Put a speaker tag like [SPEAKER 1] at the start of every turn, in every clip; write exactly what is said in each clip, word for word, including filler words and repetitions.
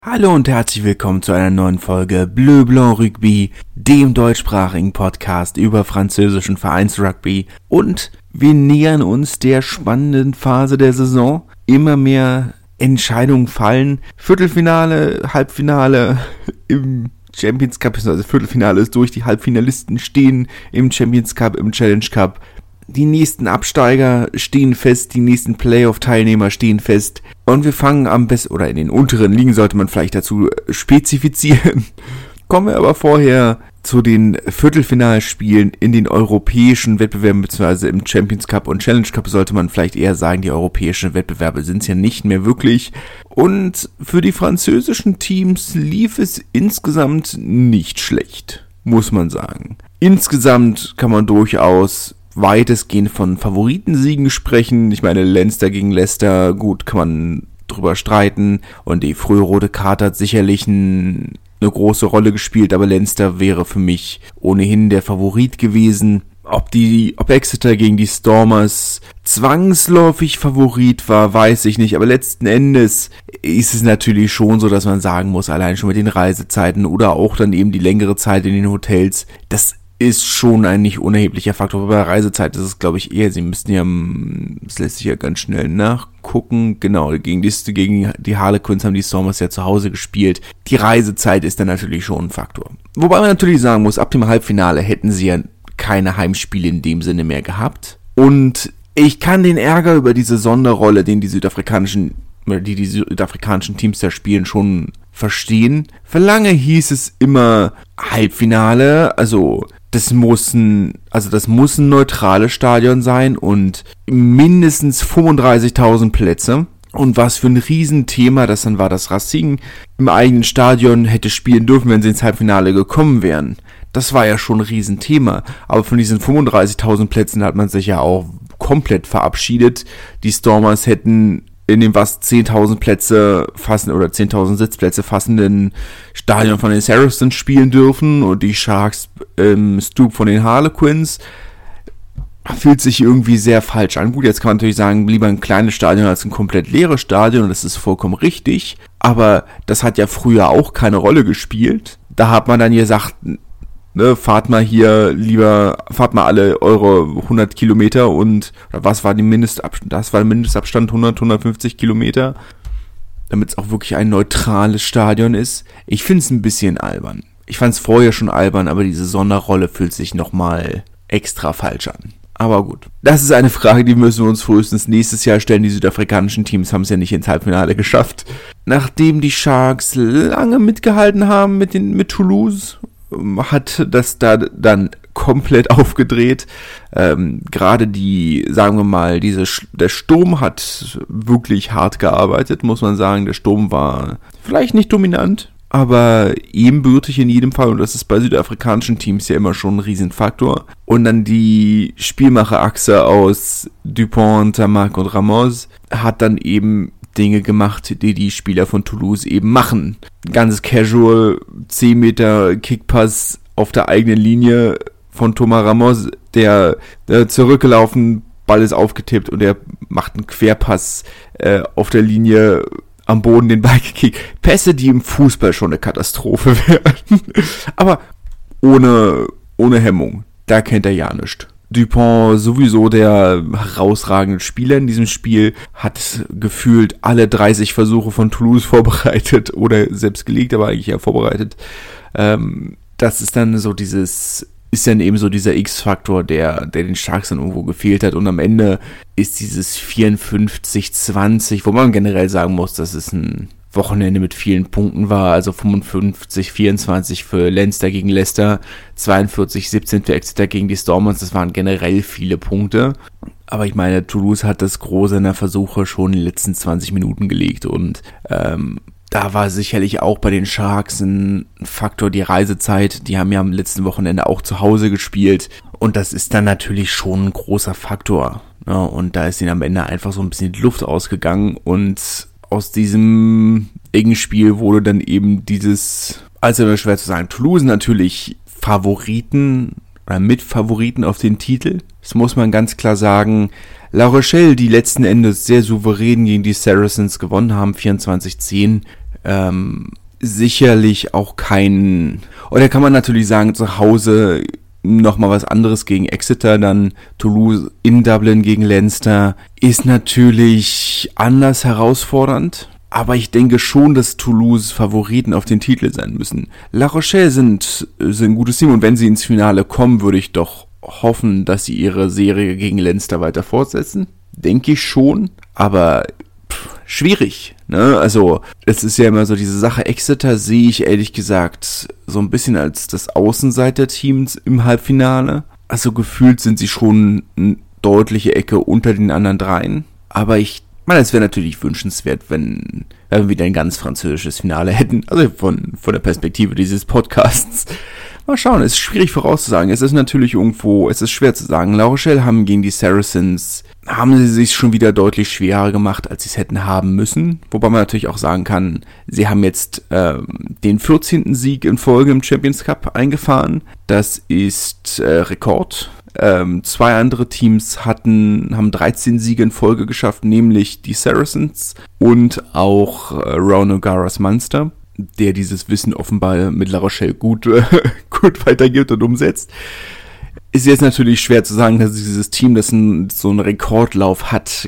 [SPEAKER 1] Hallo und herzlich willkommen zu einer neuen Folge Bleu Blanc Rugby, dem deutschsprachigen Podcast über französischen Vereinsrugby. Und wir nähern uns der spannenden Phase der Saison. Immer mehr Entscheidungen fallen. Viertelfinale, Halbfinale im Champions Cup, also Viertelfinale ist durch, die Halbfinalisten stehen im Champions Cup, im Challenge Cup. Die nächsten Absteiger stehen fest, die nächsten Playoff-Teilnehmer stehen fest. Und wir fangen am besten, oder in den unteren Ligen sollte man vielleicht dazu spezifizieren. Kommen wir aber vorher zu den Viertelfinalspielen in den europäischen Wettbewerben, beziehungsweise im Champions Cup und Challenge Cup sollte man vielleicht eher sagen, die europäischen Wettbewerbe sind es ja nicht mehr wirklich. Und für die französischen Teams lief es insgesamt nicht schlecht, muss man sagen. Insgesamt kann man durchaus weitestgehend von Favoritensiegen sprechen. Ich meine, Leinster gegen Leicester, gut, kann man drüber streiten. Und die frühe rote Karte hat sicherlich ein, eine große Rolle gespielt, aber Leinster wäre für mich ohnehin der Favorit gewesen. Ob die, ob Exeter gegen die Stormers zwangsläufig Favorit war, weiß ich nicht. Aber letzten Endes ist es natürlich schon so, dass man sagen muss, allein schon mit den Reisezeiten oder auch dann eben die längere Zeit in den Hotels, das ist schon ein nicht unerheblicher Faktor. Bei der Reisezeit ist es, glaube ich, eher, sie müssten ja, das lässt sich ja ganz schnell nachgucken, genau, gegen die, gegen die Harlequins haben die Stormers ja zu Hause gespielt. Die Reisezeit ist dann natürlich schon ein Faktor. Wobei man natürlich sagen muss, ab dem Halbfinale hätten sie ja keine Heimspiele in dem Sinne mehr gehabt. Und ich kann den Ärger über diese Sonderrolle, den die südafrikanischen, die die südafrikanischen Teams da spielen, schon verstehen. Für lange hieß es immer Halbfinale, also Das muss ein, also das muss ein neutrales Stadion sein und mindestens fünfunddreißigtausend Plätze. Und was für ein Riesenthema das dann war, dass Racing im eigenen Stadion hätte spielen dürfen, wenn sie ins Halbfinale gekommen wären. Das war ja schon ein Riesenthema. Aber von diesen fünfunddreißigtausend Plätzen hat man sich ja auch komplett verabschiedet. Die Stormers hätten in dem was zehntausend Plätze fassen oder zehntausend Sitzplätze fassenden Stadion von den Saracens spielen dürfen und die Sharks im Stoop von den Harlequins. Fühlt sich irgendwie sehr falsch an. Gut, jetzt kann man natürlich sagen, lieber ein kleines Stadion als ein komplett leeres Stadion, das ist vollkommen richtig, aber das hat ja früher auch keine Rolle gespielt. Da hat man dann gesagt, ne, fahrt mal hier lieber, fahrt mal alle eure hundert Kilometer und, oder was war die Mindestabstand, das war der Mindestabstand hundert, hundertfünfzig Kilometer, damit es auch wirklich ein neutrales Stadion ist. Ich finde es ein bisschen albern. Ich fand es vorher schon albern, aber diese Sonderrolle fühlt sich nochmal extra falsch an. Aber gut, das ist eine Frage, die müssen wir uns frühestens nächstes Jahr stellen. Die südafrikanischen Teams haben es ja nicht ins Halbfinale geschafft. Nachdem die Sharks lange mitgehalten haben mit den mit Toulouse, hat das da dann komplett aufgedreht. Ähm, gerade die, sagen wir mal, diese der Sturm hat wirklich hart gearbeitet, muss man sagen. Der Sturm war vielleicht nicht dominant, aber ebenbürtig in jedem Fall. Und das ist bei südafrikanischen Teams ja immer schon ein Riesenfaktor. Und dann die Spielmacherachse aus Dupont, Tamac und Ramos hat dann eben Dinge gemacht, die die Spieler von Toulouse eben machen. Ganz casual, zehn Meter Kickpass auf der eigenen Linie von Thomas Ramos, der, der zurückgelaufen, Ball ist aufgetippt und er macht einen Querpass äh, auf der Linie am Boden, den Ball gekickt. Pässe, die im Fußball schon eine Katastrophe werden. Aber ohne, ohne Hemmung. Da kennt er ja nichts. Dupont, sowieso der herausragende Spieler in diesem Spiel, hat gefühlt alle dreißig Versuche von Toulouse vorbereitet oder selbst gelegt, aber eigentlich ja vorbereitet. Ähm, das ist dann so dieses, ist dann eben so dieser X-Faktor, der, der den Sharks dann irgendwo gefehlt hat. Und am Ende ist dieses vierundfünfzig zwanzig, wo man generell sagen muss, dass es ein Wochenende mit vielen Punkten war, also fünfundfünfzig vierundzwanzig für Leinster gegen Leicester, zweiundvierzig siebzehn für Exeter gegen die Stormers, das waren generell viele Punkte. Aber ich meine, Toulouse hat das Große seiner Versuche schon in den letzten zwanzig Minuten gelegt und ähm, da war sicherlich auch bei den Sharks ein Faktor die Reisezeit. Die haben ja am letzten Wochenende auch zu Hause gespielt und das ist dann natürlich schon ein großer Faktor. Ja, und da ist ihnen am Ende einfach so ein bisschen die Luft ausgegangen und aus diesem engen Spiel wurde dann eben dieses, also schwer zu sagen, Toulouse natürlich Favoriten oder Mitfavoriten auf den Titel. Das muss man ganz klar sagen. La Rochelle, die letzten Endes sehr souverän gegen die Saracens gewonnen haben, vierundzwanzig zehn, Ähm, sicherlich auch kein, oder kann man natürlich sagen, zu Hause nochmal was anderes gegen Exeter, dann Toulouse in Dublin gegen Leinster, ist natürlich anders herausfordernd. Aber ich denke schon, dass Toulouse Favoriten auf den Titel sein müssen. La Rochelle sind, sind ein gutes Team und wenn sie ins Finale kommen, würde ich doch hoffen, dass sie ihre Serie gegen Leinster weiter fortsetzen. Denke ich schon, aber pff, schwierig. Ne? Also es ist ja immer so diese Sache, Exeter sehe ich ehrlich gesagt so ein bisschen als das Außenseiter-Team im Halbfinale. Also gefühlt sind sie schon eine deutliche Ecke unter den anderen dreien. Aber ich meine, es wäre natürlich wünschenswert, wenn, wenn wir wieder ein ganz französisches Finale hätten. Also von, von der Perspektive dieses Podcasts. Mal schauen, es ist schwierig vorauszusagen. Es ist natürlich irgendwo, es ist schwer zu sagen. La Rochelle haben gegen die Saracens, haben sie sich schon wieder deutlich schwerer gemacht, als sie es hätten haben müssen. Wobei man natürlich auch sagen kann, sie haben jetzt äh, den vierzehnten Sieg in Folge im Champions Cup eingefahren. Das ist äh, Rekord. Ähm, zwei andere Teams hatten, haben dreizehn Siege in Folge geschafft, nämlich die Saracens und auch äh, Rowan O'Gara's Munster, der dieses Wissen offenbar mit La Rochelle gut, äh, gut weitergibt und umsetzt. Ist jetzt natürlich schwer zu sagen, dass dieses Team, das ein, so einen Rekordlauf hat,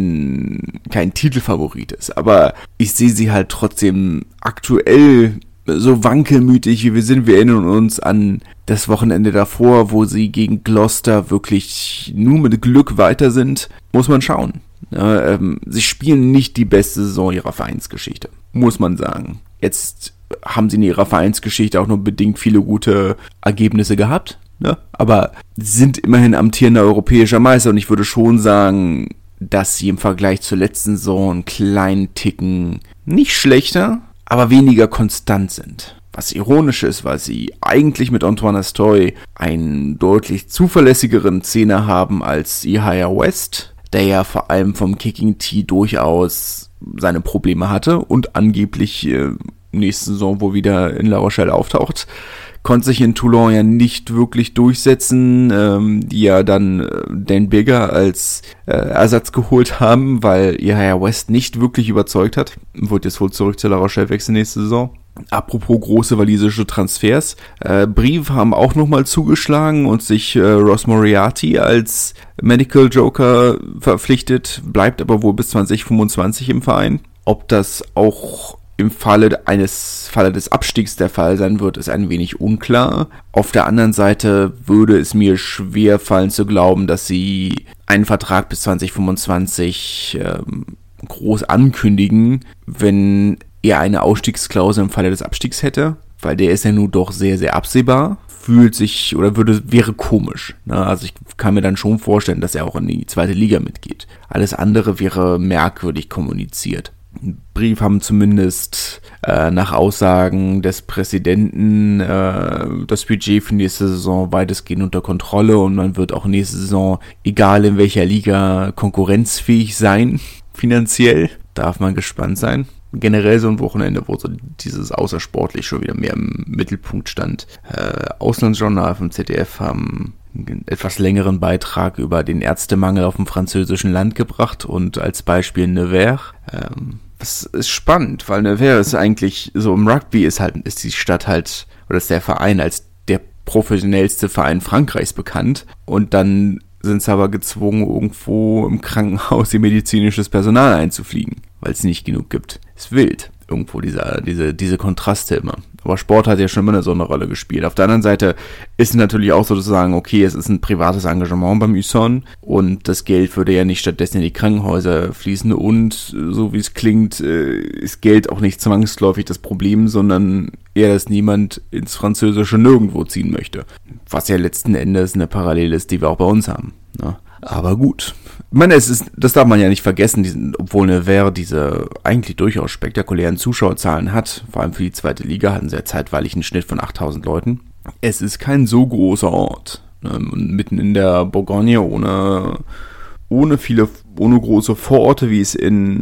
[SPEAKER 1] kein, kein Titelfavorit ist. Aber ich sehe sie halt trotzdem aktuell so wankelmütig, wie wir sind. Wir erinnern uns an das Wochenende davor, wo sie gegen Gloucester wirklich nur mit Glück weiter sind. Muss man schauen. Ja, ähm, sie spielen nicht die beste Saison ihrer Vereinsgeschichte, muss man sagen. Jetzt haben sie in ihrer Vereinsgeschichte auch nur bedingt viele gute Ergebnisse gehabt, ne? Aber sind immerhin amtierender europäischer Meister und ich würde schon sagen, dass sie im Vergleich zur letzten Saison einen kleinen Ticken nicht schlechter, aber weniger konstant sind. Was ironisch ist, weil sie eigentlich mit Antoine Astoy einen deutlich zuverlässigeren Zehner haben als Ihaya West, der ja vor allem vom Kicking Tee durchaus seine Probleme hatte und angeblich äh, nächste Saison wohl wieder in La Rochelle auftaucht. Konnte sich in Toulon ja nicht wirklich durchsetzen, ähm, die ja dann äh, Dan Bigger als äh, Ersatz geholt haben, weil Ihaya West nicht wirklich überzeugt hat. Wird jetzt wohl zurück zu La Rochelle wechseln nächste Saison. Apropos große walisische Transfers, äh, Brive haben auch nochmal zugeschlagen und sich äh, Ross Moriarty als Medical Joker verpflichtet, bleibt aber wohl bis zwanzig fünfundzwanzig im Verein. Ob das auch im Falle eines Falle des Abstiegs der Fall sein wird, ist ein wenig unklar. Auf der anderen Seite würde es mir schwer fallen zu glauben, dass sie einen Vertrag bis zwanzig fünfundzwanzig ähm, groß ankündigen, wenn er eine Ausstiegsklausel im Falle des Abstiegs hätte, weil der ist ja nun doch sehr, sehr absehbar. Fühlt sich oder würde wäre komisch. Ne? Also ich kann mir dann schon vorstellen, dass er auch in die zweite Liga mitgeht. Alles andere wäre merkwürdig kommuniziert. Brief haben zumindest äh, nach Aussagen des Präsidenten äh, das Budget für nächste Saison weitestgehend unter Kontrolle und man wird auch nächste Saison, egal in welcher Liga, konkurrenzfähig sein, finanziell. Darf man gespannt sein. Generell so ein Wochenende, wo so dieses außersportlich schon wieder mehr im Mittelpunkt stand. Äh, Auslandsjournal vom Z D F haben einen etwas längeren Beitrag über den Ärztemangel auf dem französischen Land gebracht und als Beispiel Nevers. Ähm, das ist spannend, weil Nevers ist eigentlich, so im Rugby ist halt, ist die Stadt halt, oder ist der Verein als der professionellste Verein Frankreichs bekannt und dann sind sie aber gezwungen, irgendwo im Krankenhaus ihr medizinisches Personal einzufliegen, weil es nicht genug gibt. Ist wild, irgendwo dieser, diese, diese Kontraste immer. Aber Sport hat ja schon immer so eine Rolle gespielt. Auf der anderen Seite ist es natürlich auch so zu sagen, okay, es ist ein privates Engagement beim U S O N und das Geld würde ja nicht stattdessen in die Krankenhäuser fließen und so wie es klingt, ist Geld auch nicht zwangsläufig das Problem, sondern eher, dass niemand ins Französische nirgendwo ziehen möchte. Was ja letzten Endes eine Parallele ist, die wir auch bei uns haben. Ne? Aber gut. Ich meine, es ist, das darf man ja nicht vergessen, diesen, obwohl Nevers diese eigentlich durchaus spektakulären Zuschauerzahlen hat, vor allem für die zweite Liga hatten sie ja zeitweilig einen Schnitt von achttausend Leuten. Es ist kein so großer Ort. Ne? Mitten in der Bourgogne, ohne, ohne viele, ohne große Vororte, wie es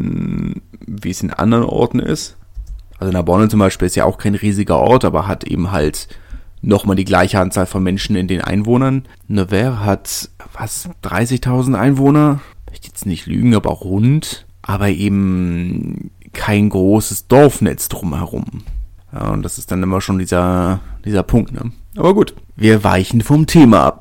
[SPEAKER 1] in, wie es in anderen Orten ist. Also Narbonne zum Beispiel ist ja auch kein riesiger Ort, aber hat eben halt nochmal die gleiche Anzahl von Menschen in den Einwohnern. Nevers hat, was, dreißigtausend Einwohner? Ich will jetzt nicht lügen, aber rund. Aber eben kein großes Dorfnetz drumherum. Ja, und das ist dann immer schon dieser, dieser Punkt, ne? Aber gut, wir weichen vom Thema ab.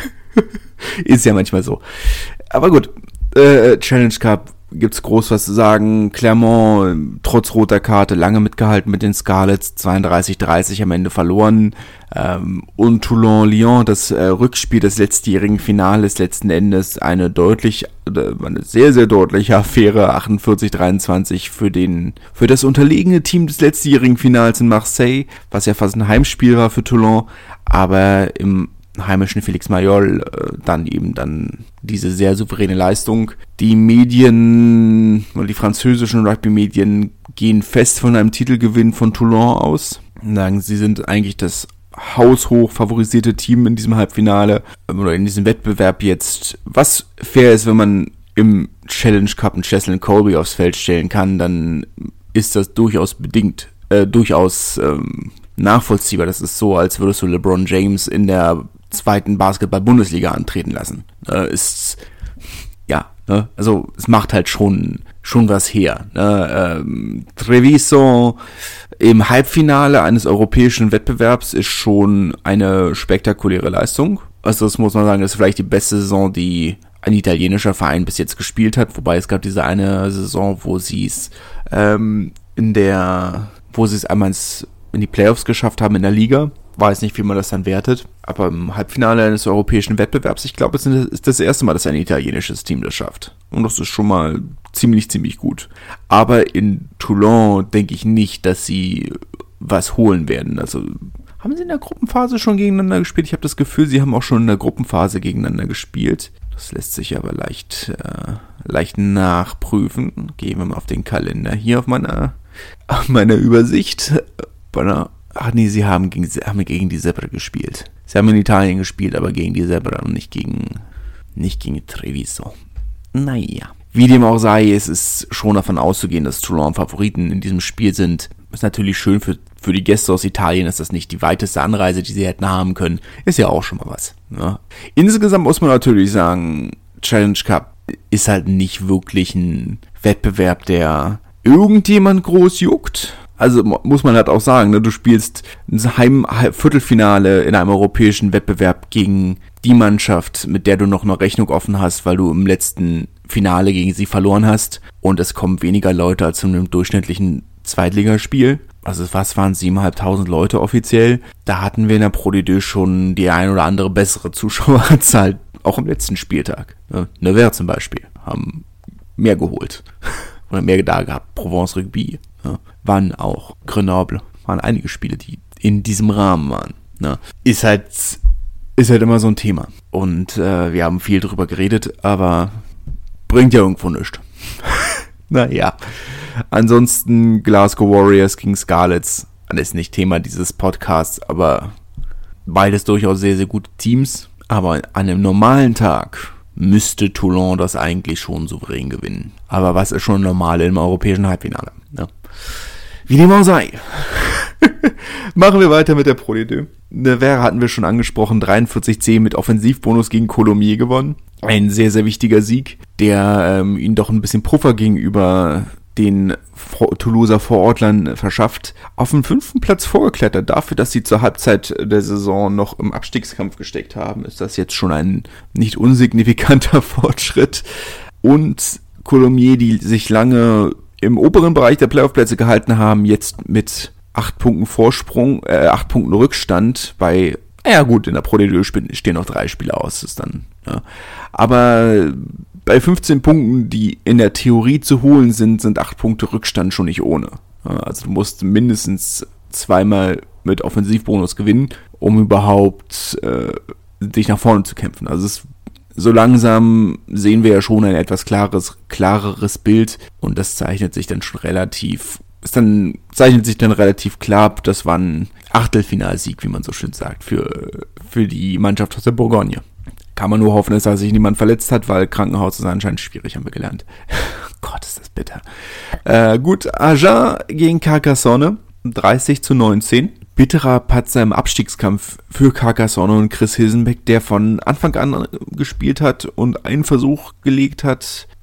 [SPEAKER 1] Ist ja manchmal so. Aber gut, äh, Challenge Cup, gibt's groß was zu sagen. Clermont, trotz roter Karte, lange mitgehalten mit den Scarlets, zweiunddreißig dreißig am Ende verloren. Ähm, und Toulon-Lyon, das äh, Rückspiel des letztjährigen Finales, letzten Endes eine deutlich, äh, eine sehr, sehr deutliche Affäre, achtundvierzig dreiundzwanzig für den, für das unterlegene Team des letztjährigen Finals in Marseille, was ja fast ein Heimspiel war für Toulon, aber im heimischen Félix Mayol äh, dann eben dann diese sehr souveräne Leistung. Die Medien, die französischen Rugby-Medien gehen fest von einem Titelgewinn von Toulon aus. Sagen, sie sind eigentlich das haushoch favorisierte Team in diesem Halbfinale oder in diesem Wettbewerb jetzt. Was fair ist, wenn man im Challenge Cup einen Cheslin Colby aufs Feld stellen kann, dann ist das durchaus bedingt, äh, durchaus ähm, nachvollziehbar. Das ist so, als würdest du LeBron James in der zweiten Basketball-Bundesliga antreten lassen. Äh, ist, ja, ne? Also es macht halt schon schon was her. Ne? Ähm, Treviso im Halbfinale eines europäischen Wettbewerbs ist schon eine spektakuläre Leistung. Also das muss man sagen, das ist vielleicht die beste Saison, die ein italienischer Verein bis jetzt gespielt hat. Wobei es gab diese eine Saison, wo sie es ähm, in der, wo sie es einmal ins, in die Playoffs geschafft haben in der Liga. Weiß nicht, wie man das dann wertet. Aber im Halbfinale eines europäischen Wettbewerbs, ich glaube, es ist das erste Mal, dass ein italienisches Team das schafft. Und das ist schon mal ziemlich, ziemlich gut. Aber in Toulon denke ich nicht, dass sie was holen werden. Also haben sie in der Gruppenphase schon gegeneinander gespielt? Ich habe das Gefühl, sie haben auch schon in der Gruppenphase gegeneinander gespielt. Das lässt sich aber leicht, äh, leicht nachprüfen. Gehen wir mal auf den Kalender hier auf meiner, auf meiner Übersicht. Bei einer Ach nee, sie haben gegen, sie haben gegen die Zebre gespielt. Sie haben in Italien gespielt, aber gegen die Zebre und nicht gegen, nicht gegen Treviso. Naja. Wie dem auch sei, es ist schon davon auszugehen, dass Toulon Favoriten in diesem Spiel sind. Ist natürlich schön für, für die Gäste aus Italien, dass das nicht die weiteste Anreise, die sie hätten haben können. Ist ja auch schon mal was. Ja. Insgesamt muss man natürlich sagen, Challenge Cup ist halt nicht wirklich ein Wettbewerb, der irgendjemand groß juckt. Also muss man halt auch sagen, ne, du spielst ein Heim-Viertelfinale in einem europäischen Wettbewerb gegen die Mannschaft, mit der du noch eine Rechnung offen hast, weil du im letzten Finale gegen sie verloren hast und es kommen weniger Leute als zu einem durchschnittlichen Zweitligaspiel. Also was waren siebeneinhalbtausend Leute offiziell? Da hatten wir in der Pro D deux schon die ein oder andere bessere Zuschauerzahl, auch am letzten Spieltag. Ne, Nevers zum Beispiel haben mehr geholt oder mehr da gehabt, Provence Rugby. Ja, waren auch Grenoble, waren einige Spiele, die in diesem Rahmen waren. Ne? Ist halt, ist halt immer so ein Thema. Und äh, wir haben viel drüber geredet, aber bringt ja irgendwo nichts. Naja. Ansonsten Glasgow Warriors gegen Scarlets, das ist nicht Thema dieses Podcasts, aber beides durchaus sehr, sehr gute Teams. Aber an einem normalen Tag müsste Toulon das eigentlich schon souverän gewinnen. Aber was ist schon normal im europäischen Halbfinale? Ne? Wie dem auch sei. Machen wir weiter mit der Pro D deux. Nevers hatten wir schon angesprochen, dreiundvierzig zehn mit Offensivbonus gegen Colomiers gewonnen. Ein sehr, sehr wichtiger Sieg, der ähm, ihnen doch ein bisschen Puffer gegenüber den Toulouser Vorortlern verschafft. Auf den fünften Platz vorgeklettert. Dafür, dass sie zur Halbzeit der Saison noch im Abstiegskampf gesteckt haben, ist das jetzt schon ein nicht unsignifikanter Fortschritt. Und Colomiers, die sich lange im oberen Bereich der Playoff-Plätze gehalten haben, jetzt mit acht Punkten Vorsprung, äh, acht Punkten Rückstand bei, ja gut, in der Pro D deux stehen noch drei Spiele aus, ist dann, ja. Aber bei fünfzehn Punkten, die in der Theorie zu holen sind, sind acht Punkte Rückstand schon nicht ohne. Ja, also du musst mindestens zweimal mit Offensivbonus gewinnen, um überhaupt äh, dich nach vorne zu kämpfen. Also es So langsam sehen wir ja schon ein etwas klares, klareres Bild und das zeichnet sich dann schon relativ, ist dann, zeichnet sich dann relativ klar, das war ein Achtelfinalsieg, wie man so schön sagt, für, für die Mannschaft aus der Bourgogne. Kann man nur hoffen, dass sich niemand verletzt hat, weil Krankenhaus ist anscheinend schwierig, haben wir gelernt. Gott, ist das bitter. Äh, gut, Agen gegen Carcassonne, dreißig zu neunzehn. Bitterer Patzer im Abstiegskampf für Carcassonne und Chris Hilsenbeck, der von Anfang an gespielt hat und einen Versuch gelegt hat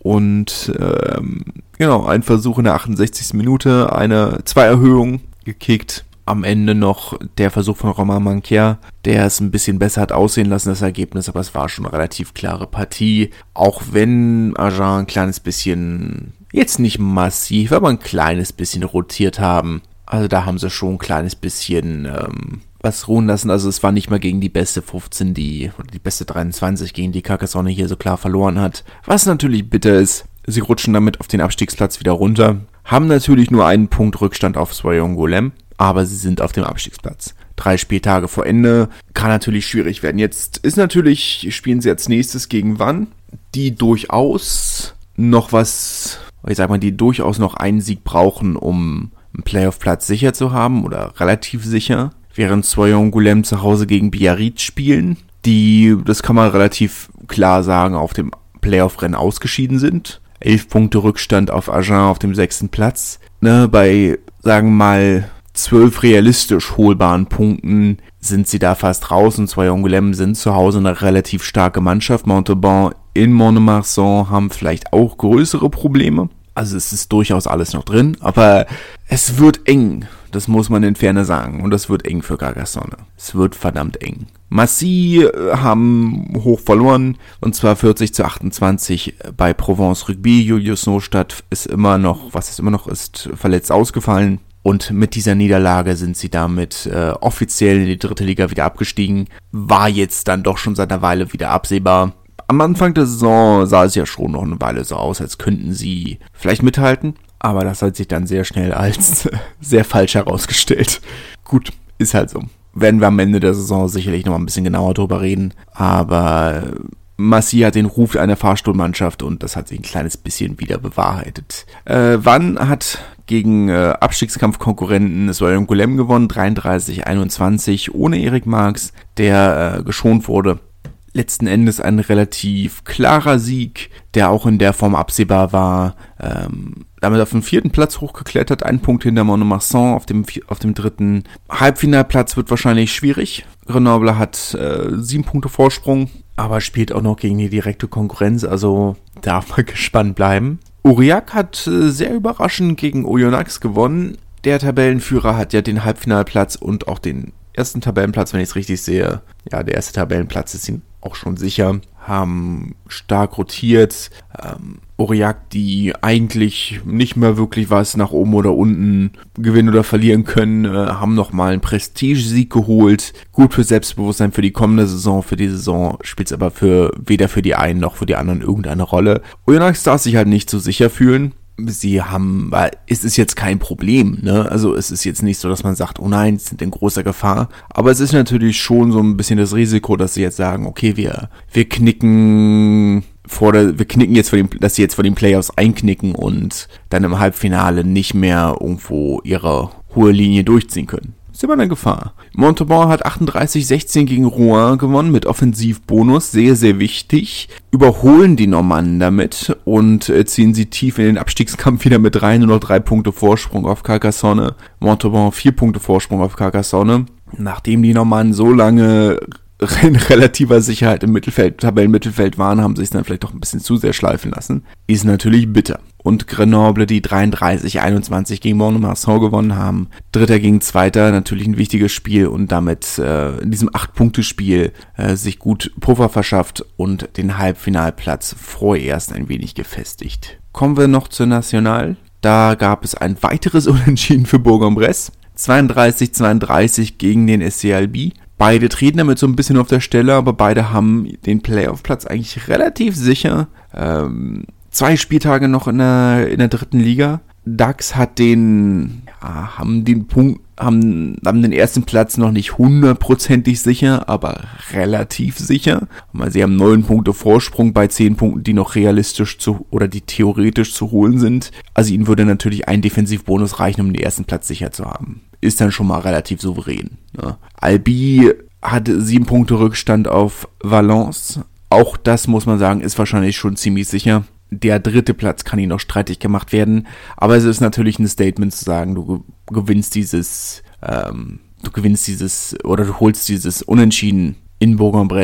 [SPEAKER 1] und ähm, genau, ein Versuch in der achtundsechzigsten Minute, eine Zweierhöhung gekickt. Am Ende noch der Versuch von Romain Manquer, der es ein bisschen besser hat aussehen lassen, das Ergebnis, aber es war schon eine relativ klare Partie, auch wenn Agen ein kleines bisschen, jetzt nicht massiv, aber ein kleines bisschen rotiert haben. Also da haben sie schon ein kleines bisschen ähm, was ruhen lassen. Also es war nicht mal gegen die beste fünfzehn, die oder die beste dreiundzwanzig, gegen die Carcassonne hier so klar verloren hat. Was natürlich bitter ist, sie rutschen damit auf den Abstiegsplatz wieder runter, haben natürlich nur einen Punkt Rückstand auf Soyons-Golem, aber sie sind auf dem Abstiegsplatz. Drei Spieltage vor Ende, kann natürlich schwierig werden. Jetzt ist natürlich, spielen sie als nächstes gegen Vannes, die durchaus noch was, ich sag mal, die durchaus noch einen Sieg brauchen, um einen Playoff-Platz sicher zu haben oder relativ sicher. Während Soyons-Golem zu Hause gegen Biarritz spielen, die, das kann man relativ klar sagen, auf dem Playoff-Rennen ausgeschieden sind. Elf Punkte Rückstand auf Agen auf dem sechsten Platz. Ne, bei, sagen wir mal, zwölf realistisch holbaren Punkten sind sie da fast raus und Soyons-Golem sind zu Hause eine relativ starke Mannschaft. Montauban in Mont-de-Marsan haben vielleicht auch größere Probleme. Also es ist durchaus alles noch drin, aber es wird eng. Das muss man in Ferne sagen. Und das wird eng für Carcassonne. Es wird verdammt eng. Massy haben hoch verloren. Und zwar vierzig zu achtundzwanzig bei Provence Rugby. Julius Nostadt ist immer noch, was es immer noch ist, verletzt ausgefallen. Und mit dieser Niederlage sind sie damit äh, offiziell in die dritte Liga wieder abgestiegen. War jetzt dann doch schon seit einer Weile wieder absehbar. Am Anfang der Saison sah es ja schon noch eine Weile so aus, als könnten sie vielleicht mithalten. Aber das hat sich dann sehr schnell als sehr falsch herausgestellt. Gut, ist halt so. Werden wir am Ende der Saison sicherlich noch mal ein bisschen genauer drüber reden. Aber Massy hat den Ruf einer Fahrstuhlmannschaft und das hat sich ein kleines bisschen wieder bewahrheitet. Äh, Vannes hat gegen äh, Abstiegskampfkonkurrenten Soyons-Golem gewonnen, dreiunddreißig einundzwanzig, ohne Erik Marx, der äh, geschont wurde. Letzten Endes ein relativ klarer Sieg, der auch in der Form absehbar war. Ähm, damit auf den vierten Platz hochgeklettert, ein Punkt hinter Mont-de-Marsan auf dem, auf dem dritten. Halbfinalplatz wird wahrscheinlich schwierig. Grenoble hat äh, sieben Punkte Vorsprung, aber spielt auch noch gegen die direkte Konkurrenz, also darf man gespannt bleiben. Aurillac hat äh, sehr überraschend gegen Oyonnax gewonnen. Der Tabellenführer hat ja den Halbfinalplatz und auch den ersten Tabellenplatz, wenn ich es richtig sehe. Ja, der erste Tabellenplatz ist ihm auch schon sicher. Haben stark rotiert. Ähm, Aurillac, die eigentlich nicht mehr wirklich was nach oben oder unten gewinnen oder verlieren können, äh, haben nochmal einen Prestigesieg geholt. Gut für Selbstbewusstsein für die kommende Saison. Für die Saison spielt es aber für weder für die einen noch für die anderen irgendeine Rolle. Oyonnax darf sich halt nicht so sicher fühlen. Sie haben, weil es ist jetzt kein Problem, ne? Also es ist jetzt nicht so, dass man sagt, oh nein, sie sind in großer Gefahr. Aber es ist natürlich schon so ein bisschen das Risiko, dass sie jetzt sagen, okay, wir wir knicken vor der, wir knicken jetzt vor dem, dass sie jetzt vor den Playoffs einknicken und dann im Halbfinale nicht mehr irgendwo ihre hohe Linie durchziehen können. Ist immer eine Gefahr. Montauban hat achtunddreißig sechzehn gegen Rouen gewonnen mit Offensivbonus, sehr, sehr wichtig. Überholen die Normannen damit und äh, ziehen sie tief in den Abstiegskampf wieder mit rein, nur noch drei Punkte Vorsprung auf Carcassonne. Montauban vier Punkte Vorsprung auf Carcassonne. Nachdem die Normannen so lange in relativer Sicherheit im Mittelfeld, Tabellenmittelfeld waren, haben sie es dann vielleicht doch ein bisschen zu sehr schleifen lassen. Ist natürlich bitter. Und Grenoble, die dreiunddreißig einundzwanzig gegen Mont-de-Marsan gewonnen haben. Dritter gegen Zweiter, natürlich ein wichtiges Spiel und damit äh, in diesem acht-Punkte-Spiel äh, sich gut Puffer verschafft und den Halbfinalplatz vorerst ein wenig gefestigt. Kommen wir noch zur Nationale. Da gab es ein weiteres Unentschieden für Bourg-en-Bresse. zweiunddreißig zweiunddreißig gegen den S C Albi. Beide treten damit so ein bisschen auf der Stelle, aber beide haben den Playoff-Platz eigentlich relativ sicher. Ähm, zwei Spieltage noch in der, in der dritten Liga. Dax hat den, ja, haben den Punkt, haben, haben den ersten Platz noch nicht hundertprozentig sicher, aber relativ sicher. Sie haben neun Punkte Vorsprung bei zehn Punkten, die noch realistisch zu, oder die theoretisch zu holen sind. Also ihnen würde natürlich ein Defensivbonus reichen, um den ersten Platz sicher zu haben. Ist dann schon mal relativ souverän. Ne? Albi hat sieben Punkte Rückstand auf Valence. Auch das, muss man sagen, ist wahrscheinlich schon ziemlich sicher. Der dritte Platz kann ihnen noch streitig gemacht werden. Aber es ist natürlich ein Statement zu sagen, du gewinnst dieses, ähm, du gewinnst dieses, oder du holst dieses Unentschieden in Bourg-en-Bresse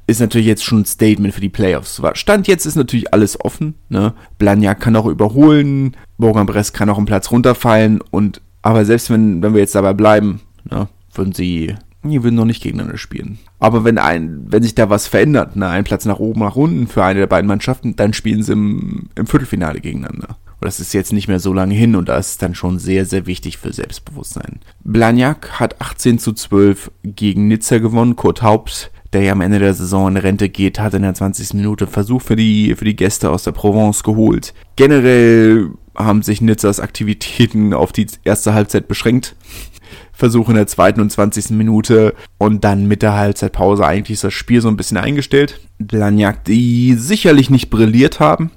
[SPEAKER 1] ist natürlich jetzt schon ein Statement für die Playoffs. Stand jetzt ist natürlich alles offen, ne? Blagnac kann auch überholen, Bourg-en-Bresse kann auch einen Platz runterfallen und aber selbst wenn, wenn wir jetzt dabei bleiben, ne, würden sie, die würden noch nicht gegeneinander spielen. Aber wenn ein, wenn sich da was verändert, ne, ein Platz nach oben, nach unten für eine der beiden Mannschaften, dann spielen sie im, im Viertelfinale gegeneinander. Und das ist jetzt nicht mehr so lange hin und das ist dann schon sehr, sehr wichtig für Selbstbewusstsein. Blagnac hat achtzehn zu zwölf gegen Nizza gewonnen. Kurt Haupt, der ja am Ende der Saison in Rente geht, hat in der zwanzigsten Minute Versuch für die, für die Gäste aus der Provence geholt. Generell haben sich Nizzas Aktivitäten auf die erste Halbzeit beschränkt. Versuch in der zweiten und zwanzigsten Minute und dann mit der Halbzeitpause eigentlich ist das Spiel so ein bisschen eingestellt. Blagnac, die sicherlich nicht brilliert haben,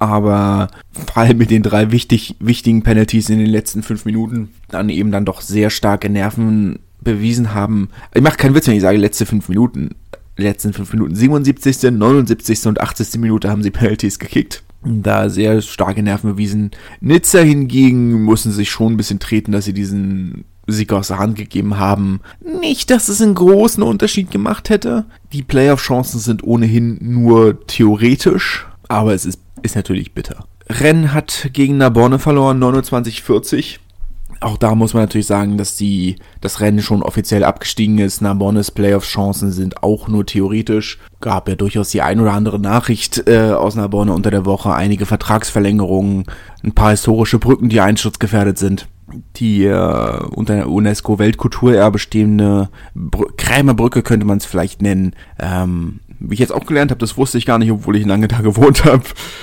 [SPEAKER 1] aber vor allem mit den drei wichtig, wichtigen Penalties in den letzten fünf Minuten dann eben dann doch sehr starke Nerven bewiesen haben. Ich mache keinen Witz, wenn ich sage letzte fünf Minuten. Letzten fünf Minuten. siebenundsiebzigste, neunundsiebzigste und achtzigste Minute haben sie Penalties gekickt. Da sehr starke Nerven bewiesen. Nizza hingegen mussten sich schon ein bisschen treten, dass sie diesen Sieg aus der Hand gegeben haben. Nicht, dass es einen großen Unterschied gemacht hätte. Die Playoff-Chancen sind ohnehin nur theoretisch, aber es ist, ist natürlich bitter. Rennes hat gegen Narbonne verloren, neunundzwanzig vierzig. Auch da muss man natürlich sagen, dass die, das Rennen schon offiziell abgestiegen ist. Narbonnes Playoff-Chancen sind auch nur theoretisch. Gab ja durchaus die ein oder andere Nachricht äh, aus Narbonne unter der Woche. Einige Vertragsverlängerungen, ein paar historische Brücken, die einsturzgefährdet sind. Die äh, unter der UNESCO-Weltkulturerbe stehende Br- Krämerbrücke könnte man es vielleicht nennen. Ähm, wie ich jetzt auch gelernt habe, das wusste ich gar nicht, obwohl ich lange da gewohnt habe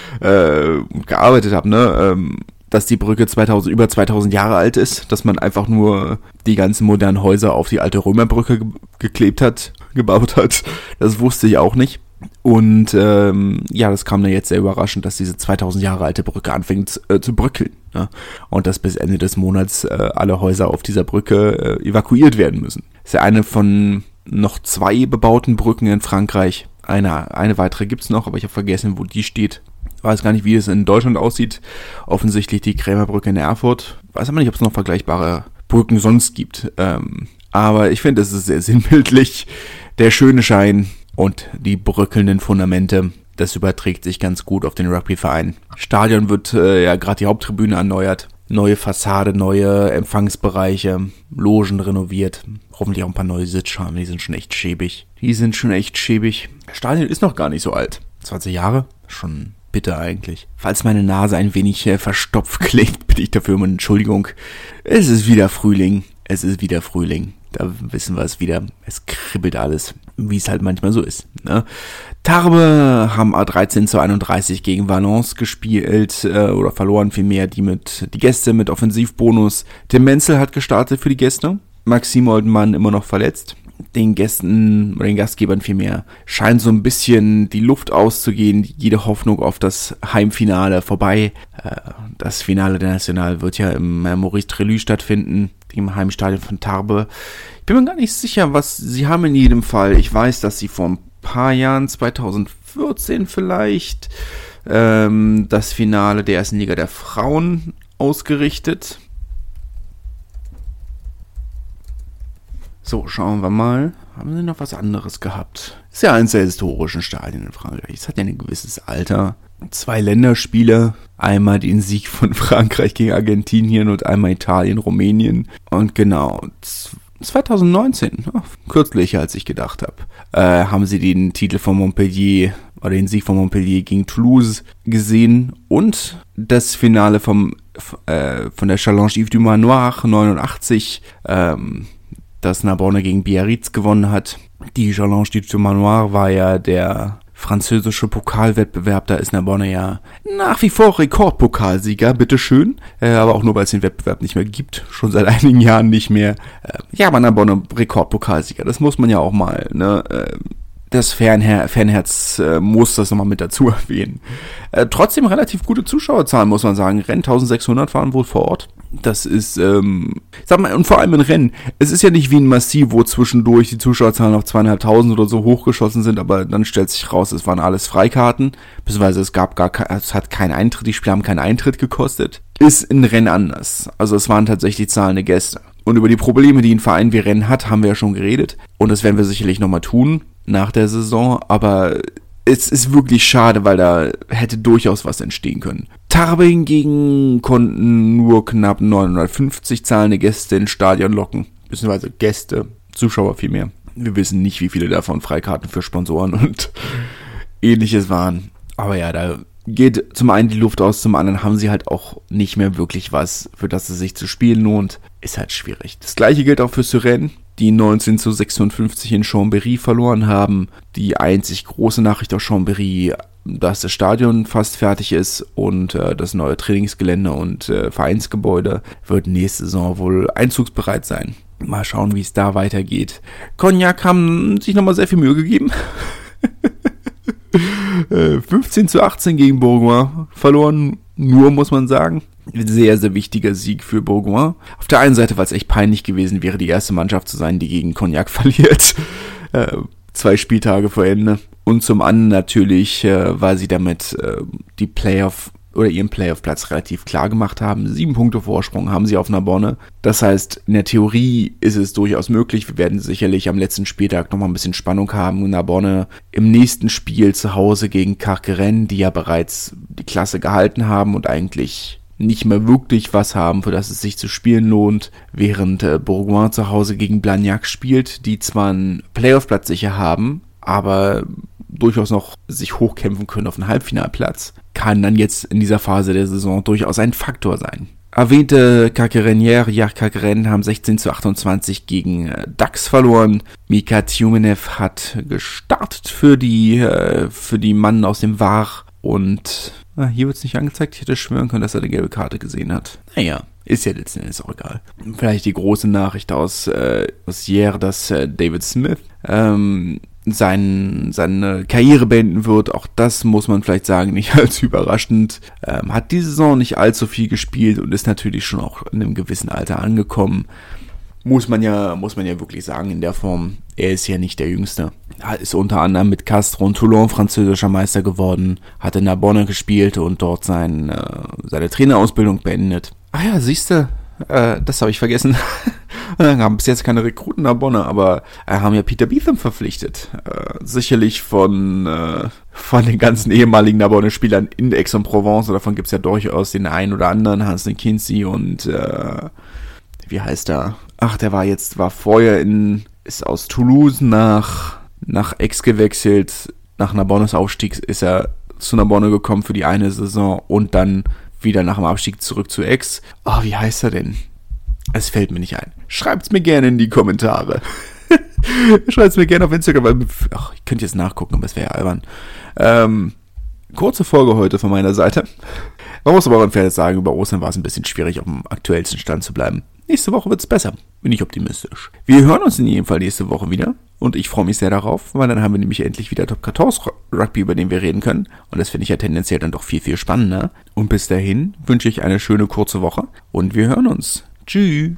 [SPEAKER 1] äh, und gearbeitet habe, ne? Ähm, dass die Brücke zweitausend, über zweitausend Jahre alt ist, dass man einfach nur die ganzen modernen Häuser auf die alte Römerbrücke ge- geklebt hat, gebaut hat. Das wusste ich auch nicht. Und ähm, ja, das kam mir jetzt sehr überraschend, dass diese zweitausend Jahre alte Brücke anfängt äh, zu bröckeln. Ne? Und dass bis Ende des Monats äh, alle Häuser auf dieser Brücke äh, evakuiert werden müssen. Das ist ja eine von noch zwei bebauten Brücken in Frankreich. Eine, eine weitere gibt's noch, aber ich habe vergessen, wo die steht. Weiß gar nicht, wie es in Deutschland aussieht. Offensichtlich die Krämerbrücke in Erfurt. Weiß aber nicht, ob es noch vergleichbare Brücken sonst gibt. Ähm, aber ich finde, es ist sehr sinnbildlich. Der schöne Schein und die bröckelnden Fundamente. Das überträgt sich ganz gut auf den Rugbyverein. Stadion wird äh, ja gerade die Haupttribüne erneuert. Neue Fassade, neue Empfangsbereiche, Logen renoviert. Hoffentlich auch ein paar neue Sitzschalen. Die sind schon echt schäbig. Die sind schon echt schäbig. Das Stadion ist noch gar nicht so alt. zwanzig Jahre? Schon bitte eigentlich. Falls meine Nase ein wenig äh, verstopft klingt, bitte ich dafür um Entschuldigung. Es ist wieder Frühling. Es ist wieder Frühling. Da wissen wir es wieder. Es kribbelt alles, wie es halt manchmal so ist. Ne? Tarbes haben dreizehn zu einunddreißig gegen Valence gespielt, äh, oder verloren vielmehr, die mit die Gäste mit Offensivbonus. Tim Menzel hat gestartet für die Gäste. Maxime Oldenmann immer noch verletzt. Den Gästen, oder den Gastgebern vielmehr, scheint so ein bisschen die Luft auszugehen, jede Hoffnung auf das Heimfinale vorbei. Das Finale der National wird ja im Maurice Trelu stattfinden, im Heimstadion von Tarbes. Ich bin mir gar nicht sicher, was sie haben in jedem Fall. Ich weiß, dass sie vor ein paar Jahren, zweitausendvierzehn vielleicht, ähm, das Finale der ersten Liga der Frauen ausgerichtet. So, schauen wir mal. Haben sie noch was anderes gehabt? Ist ja eines der historischen Stadien in Frankreich. Es hat ja ein gewisses Alter. Zwei Länderspiele. Einmal den Sieg von Frankreich gegen Argentinien und einmal Italien, Rumänien. Und genau, zwanzig neunzehn, oh, kürzlicher als ich gedacht habe, äh, haben sie den Titel von Montpellier oder den Sieg von Montpellier gegen Toulouse gesehen und das Finale vom, äh, von der Challenge Yves du Manoir neunundachtzig, ähm, das Narbonne gegen Biarritz gewonnen hat. Die Challenge du Manoir war ja der französische Pokalwettbewerb, da ist Narbonne ja nach wie vor Rekordpokalsieger, bitteschön, äh, aber auch nur, weil es den Wettbewerb nicht mehr gibt, schon seit einigen Jahren nicht mehr. Äh, ja, aber Narbonne Rekordpokalsieger, das muss man ja auch mal, ne, äh, das Fanher- Fanherz äh, muss das nochmal mit dazu erwähnen. Äh, trotzdem relativ gute Zuschauerzahlen, muss man sagen. Rennes eintausendsechshundert waren wohl vor Ort. Das ist, ähm, sag mal, und vor allem in Rennes. Es ist ja nicht wie ein Massiv, wo zwischendurch die Zuschauerzahlen auf zweieinhalbtausend oder so hochgeschossen sind, aber dann stellt sich raus, es waren alles Freikarten, beziehungsweise es gab gar kein, es hat keinen Eintritt, die Spiele haben keinen Eintritt gekostet. Ist in Rennes anders. Also es waren tatsächlich zahlende Gäste. Und über die Probleme, die ein Verein wie Rennes hat, haben wir ja schon geredet. Und das werden wir sicherlich nochmal tun. nach der Saison, aber es ist wirklich schade, weil da hätte durchaus was entstehen können. Tarbes hingegen konnten nur knapp neunhundertfünfzig zahlende Gäste ins Stadion locken, beziehungsweise Gäste, Zuschauer vielmehr. Wir wissen nicht, wie viele davon Freikarten für Sponsoren und ähnliches waren. Aber ja, da geht zum einen die Luft aus, zum anderen haben sie halt auch nicht mehr wirklich was, für das es sich zu spielen lohnt. Ist halt schwierig. Das gleiche gilt auch für Suresnes, die neunzehn zu sechsundfünfzig in Chambéry verloren haben. Die einzig große Nachricht aus Chambéry, dass das Stadion fast fertig ist und äh, das neue Trainingsgelände und äh, Vereinsgebäude wird nächste Saison wohl einzugsbereit sein. Mal schauen, wie es da weitergeht. Cognac haben sich nochmal sehr viel Mühe gegeben. fünfzehn zu achtzehn gegen Bourgoin verloren, nur muss man sagen. Sehr, sehr wichtiger Sieg für Bourgoin. Auf der einen Seite, weil es echt peinlich gewesen wäre, die erste Mannschaft zu sein, die gegen Cognac verliert. Äh, zwei Spieltage vor Ende. Und zum anderen natürlich, äh, weil sie damit äh, die Playoff oder ihren Playoff-Platz relativ klar gemacht haben. Sieben Punkte Vorsprung haben sie auf Narbonne. Das heißt, in der Theorie ist es durchaus möglich. Wir werden sicherlich am letzten Spieltag nochmal ein bisschen Spannung haben. Narbonne im nächsten Spiel zu Hause gegen Carqueirennes, die ja bereits die Klasse gehalten haben und eigentlich nicht mehr wirklich was haben, für das es sich zu spielen lohnt, während äh, Bourgoin zu Hause gegen Blagnac spielt, die zwar einen Playoff-Platz sicher haben, aber durchaus noch sich hochkämpfen können auf einen Halbfinalplatz, kann dann jetzt in dieser Phase der Saison durchaus ein Faktor sein. Erwähnte Carqueirennes, ja, Carqueirennes haben sechzehn zu achtundzwanzig gegen äh, Dax verloren. Mika Tiumenev hat gestartet für die, äh, für die Mann aus dem Var und ah, hier wird es nicht angezeigt. Ich hätte schwören können, dass er eine gelbe Karte gesehen hat. Naja, ist ja letzten Endes auch egal. Vielleicht die große Nachricht aus, äh, aus Hier, dass äh, David Smith ähm, sein, seine Karriere beenden wird. Auch das muss man vielleicht sagen, nicht als überraschend. Ähm, hat die Saison nicht allzu viel gespielt und ist natürlich schon auch in einem gewissen Alter angekommen. Muss man ja, muss man ja wirklich sagen, in der Form, er ist ja nicht der Jüngste. Er ist unter anderem mit Castres und Toulon französischer Meister geworden, hat in Narbonne gespielt und dort sein, äh, seine Trainerausbildung beendet. Ah ja, siehste, äh, das habe ich vergessen. Wir haben bis jetzt keine Rekruten Narbonne, aber äh, haben ja Peter Beetham verpflichtet. Äh, sicherlich von, äh, von den ganzen ehemaligen Narbonne-Spielern in Aix-en-Provence, davon gibt es ja durchaus den einen oder anderen, Hans Kinsey und äh, wie heißt er? Ach, der war jetzt, war vorher in, ist aus Toulouse nach, nach Aix gewechselt. Nach Narbonnes Aufstieg ist er zu Narbonne gekommen für die eine Saison und dann wieder nach dem Abstieg zurück zu Aix. Oh, wie heißt er denn? Es fällt mir nicht ein. Schreibt's mir gerne in die Kommentare. Schreibt's mir gerne auf Instagram, weil ach, ich könnte jetzt nachgucken, aber es wäre ja albern. Ähm, kurze Folge heute von meiner Seite. Man muss aber auch im Fairness sagen, über Ostern war es ein bisschen schwierig, auf dem aktuellsten Stand zu bleiben. Nächste Woche wird's besser. Bin ich optimistisch. Wir hören uns in jedem Fall nächste Woche wieder. Und ich freue mich sehr darauf, weil dann haben wir nämlich endlich wieder Top vierzehn Rugby, über den wir reden können. Und das finde ich ja tendenziell dann doch viel, viel spannender. Und bis dahin wünsche ich eine schöne kurze Woche. Und wir hören uns. Tschüss.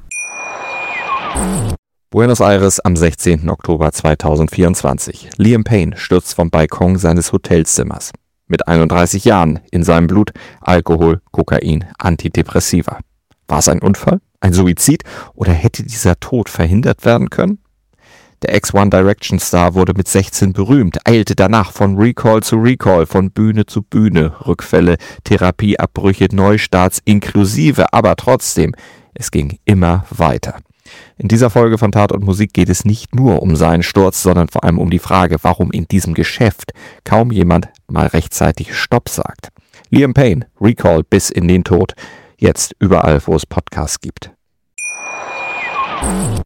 [SPEAKER 2] Buenos Aires am sechzehnten Oktober zweitausendvierundzwanzig. Liam Payne stürzt vom Balkon seines Hotelzimmers. Mit einunddreißig Jahren, in seinem Blut Alkohol, Kokain, Antidepressiva. War es ein Unfall, ein Suizid oder hätte dieser Tod verhindert werden können? Der Ex-One Direction Star wurde mit sechzehn berühmt, eilte danach von Recall zu Recall, von Bühne zu Bühne, Rückfälle, Therapieabbrüche, Neustarts inklusive, aber trotzdem, es ging immer weiter. In dieser Folge von Tat und Musik geht es nicht nur um seinen Sturz, sondern vor allem um die Frage, warum in diesem Geschäft kaum jemand mal rechtzeitig Stopp sagt. Liam Payne, Recall bis in den Tod, jetzt überall, wo es Podcasts gibt.